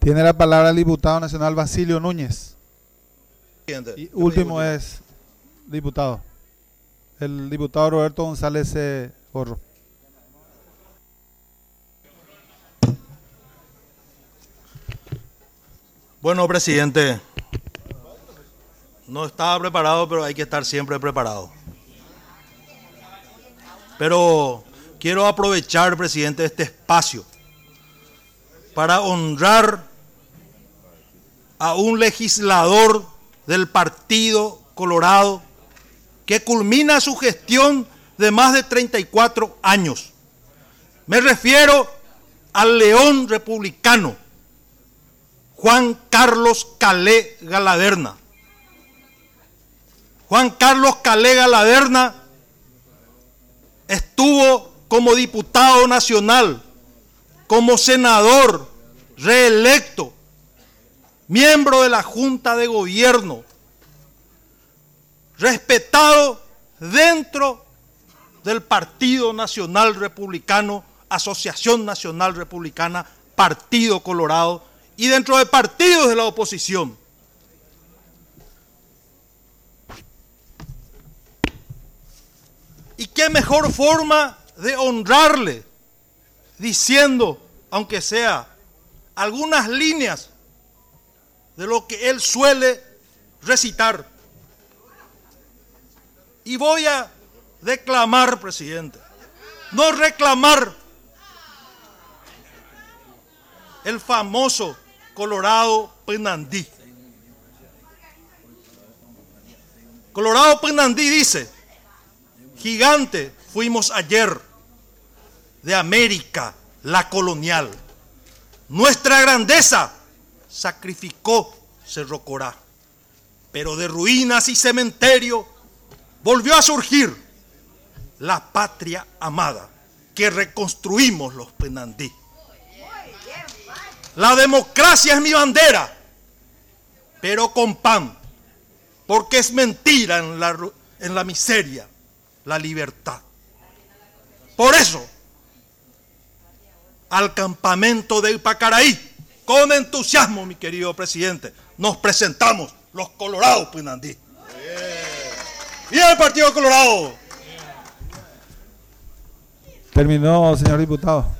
Tiene la palabra el diputado nacional Basilio Núñez. Y último es diputado. El diputado Roberto González Gorro. Bueno, presidente, no estaba preparado, pero hay que estar siempre preparado. Pero quiero aprovechar, presidente, este espacio para honrar a un legislador del Partido Colorado que culmina su gestión de más de 34 años. Me refiero al león republicano, Juan Carlos Calé Galaverna. Juan Carlos Calé Galaverna estuvo como diputado nacional, como senador reelecto, miembro de la Junta de Gobierno, respetado dentro del Partido Nacional Republicano, Asociación Nacional Republicana, Partido Colorado y dentro de partidos de la oposición. ¿Y qué mejor forma de honrarle diciendo, aunque sea, algunas líneas de lo que él suele recitar? Y voy a declamar, presidente, no reclamar, el famoso Colorado Penandí. Colorado Penandí dice: gigante fuimos ayer de América la colonial. Nuestra grandeza sacrificó Cerro Corá. Pero de ruinas y cementerio volvió a surgir la patria amada que reconstruimos los Penandí. La democracia es mi bandera, pero con pan, porque es mentira en la miseria la libertad. Por eso, al campamento de Ipacaraí, con entusiasmo, mi querido presidente, nos presentamos los Colorados Penandí. ¡Viva el Partido Colorado! Terminó, señor diputado.